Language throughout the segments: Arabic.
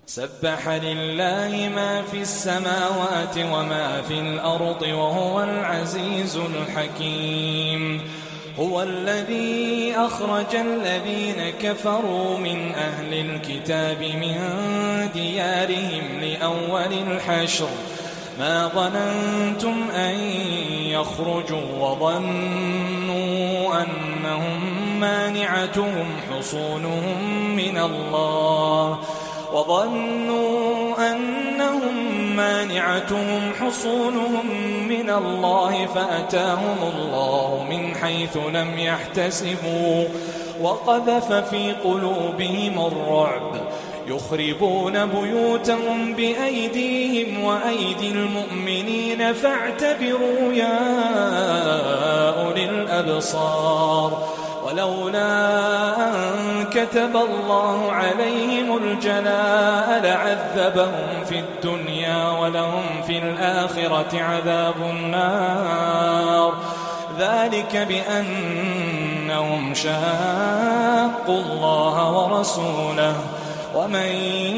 سبح لله ما في السماوات وما في الأرض وهو العزيز الحكيم. هو الذي أخرج الذين كفروا من أهل الكتاب من ديارهم لأول الحشر ما ظننتم أن يخرجوا وظنوا أنهم مانعتهم حصونهم من الله فأتاهم الله من حيث لم يحتسبوا وقذف في قلوبهم الرعب يخربون بيوتهم بأيديهم وأيدي المؤمنين فاعتبروا يا أولي الأبصار. ولولا أن كتب الله عليهم الجلاء لعذبهم في الدنيا ولهم في الآخرة عذاب النار ذلك بأنهم شاقوا الله ورسوله ومن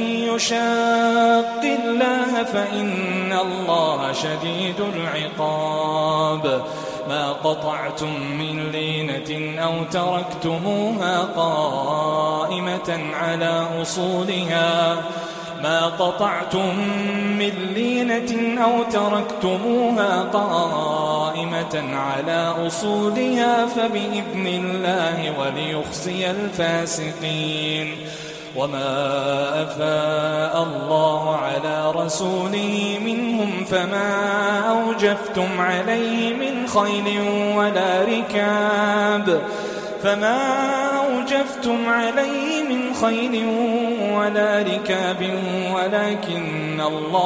يشاق الله فإن الله شديد العقاب. ما قطعتم من لينة أو تركتموها قائمة على أصولها فبإذن الله وليخزي الفاسقين. وما أفاء الله على رسوله منهم فما أوجفتم عليه من خيل ولا ركاب ولكن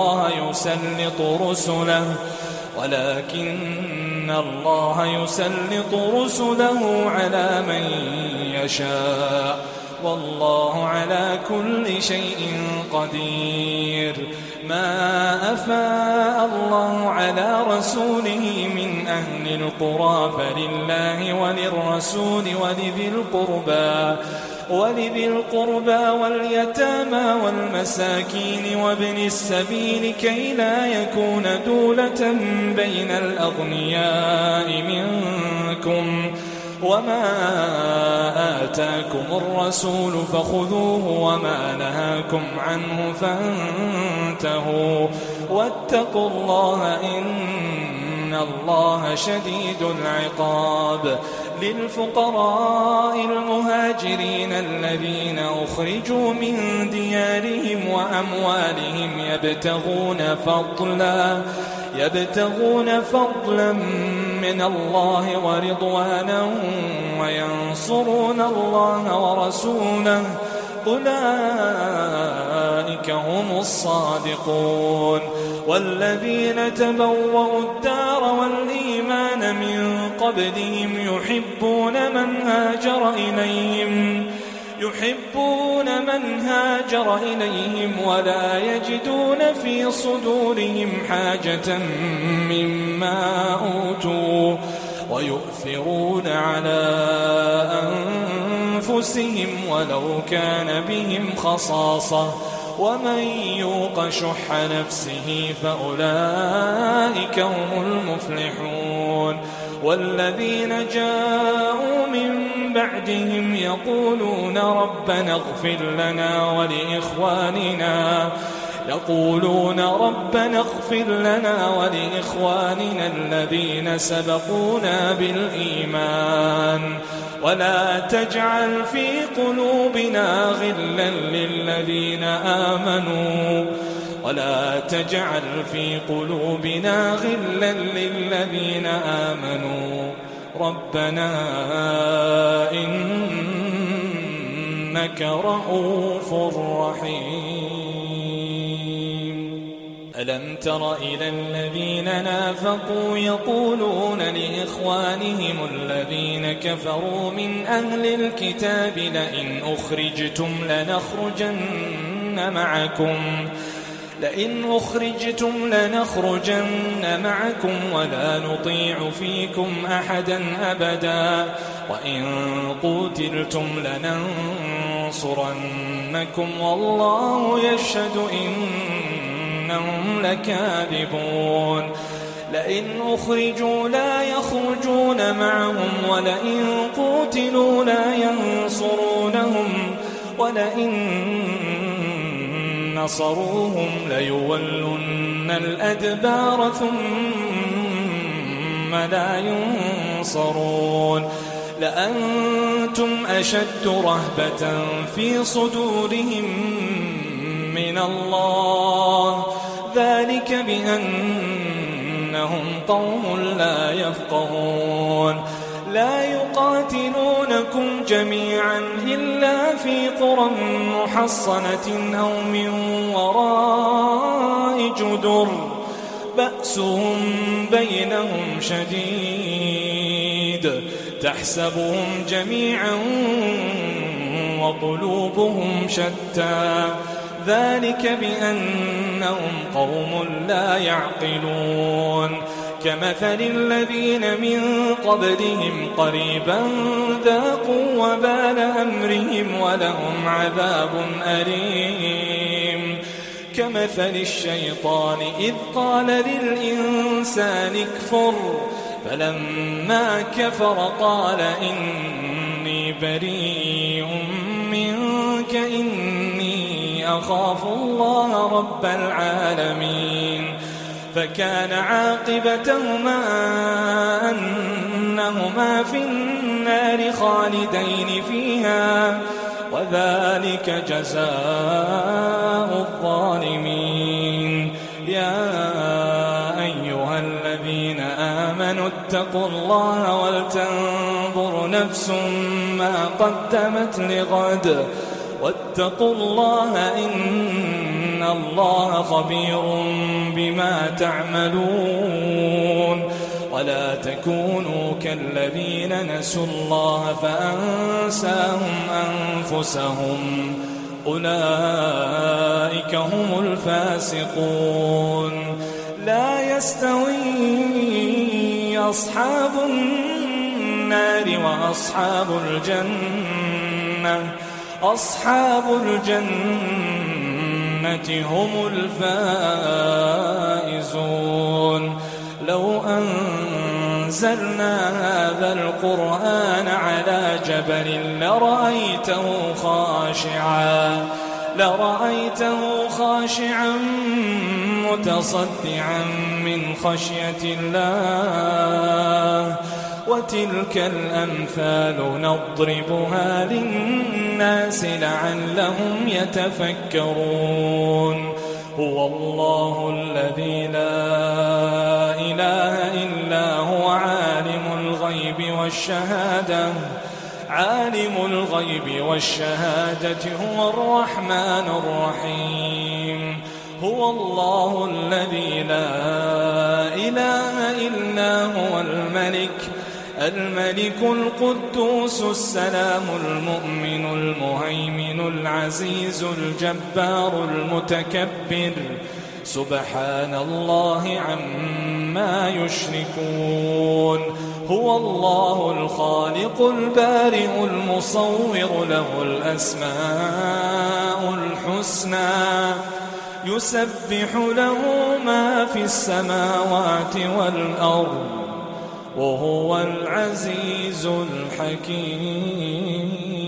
الله يسلط رسله على من يشاء والله على كل شيء قدير. ما أفاء الله على رسوله من أهل القرى فلله وللرسول ولذي القربى واليتامى والمساكين وابن السبيل كي لا يكون دولة بين الأغنياء منكم. وما آتاكم الرسول فخذوه وما نهاكم عنه فانتهوا واتقوا الله إن الله شديد العقاب. للفقراء المهاجرين الذين أخرجوا من ديارهم وأموالهم يبتغون فضلا من الله ورضوانا وينصرون الله ورسوله أولئك هم الصادقون. والذين تبوأوا الدار والإيمان من قبلهم يحبون من هاجر إليهم ولا يجدون في صدورهم حاجة مما أوتوا ويؤثرون على أنفسهم ولو كان بهم خصاصة ومن يوق شح نفسه فأولئك هم المفلحون. والذين جاءوا من بعدهم يقولون ربنا اغفر لنا ولإخواننا الذين سبقونا بالإيمان ولا تجعل في قلوبنا غلا للذين آمنوا ربنا إنك رؤوف رحيم. ألم تر إلى الذين نافقوا يقولون لإخوانهم الذين كفروا من أهل الكتاب لئن أخرجتم لنخرجن معكم ولا نطيع فيكم أحدا أبدا وإن قتلتم لينصرنكم والله يشهد إنهم لكاذبون لئن أخرجوا لا يخرجون معهم ولئن قوتلوا لا ينصرونهم ولئن نصروهم ليولن الأدبار ثم لا ينصرون لأنتم أشد رهبة في صدورهم من الله ذلك بأنهم قوم لا يفقهون لا يقاتلونكم جميعا إلا في قرى محصنة أو من وراء جدر بأسهم بينهم شديد تحسبهم جميعا وقلوبهم شتى ذلك بأنهم قوم لا يعقلون كمثل الذين من قبلهم قريبا ذاقوا وبال أمرهم ولهم عذاب أليم كمثل الشيطان إذ قال للإنسان اكفر فلما كفر قال إني بريء منك إني أخاف الله رب العالمين فكان عاقبتهما أنهما في النار خالدين فيها وذلك جزاء الظالمين يا أيها الذين آمنوا اتقوا الله ولتنظر نفس ما قدمت لغد واتقوا الله إن الله خبير بما تعملون ولا تكونوا كالذين نسوا الله فأنساهم أنفسهم أولئك هم الفاسقون لا يستوي أصحاب النار وأصحاب الجنة أصحاب الجنة هم الفائزون لو أنزلنا هذا القرآن على جبل لرأيته خاشعا متصدعا من خشية الله وتلك الأمثال نضربها للناس لعلهم يتفكرون هو الله الذي لا إله إلا هو عالم الغيب والشهادة هو الرحمن الرحيم هو الله الذي لا إله إلا هو الملك القدوس السلام المؤمن المهيمن العزيز الجبار المتكبر سبحان الله عما يشركون هو الله الخالق البارئ المصور له الأسماء الحسنى يسبح له ما في السماوات والأرض وهو العزيز الحكيم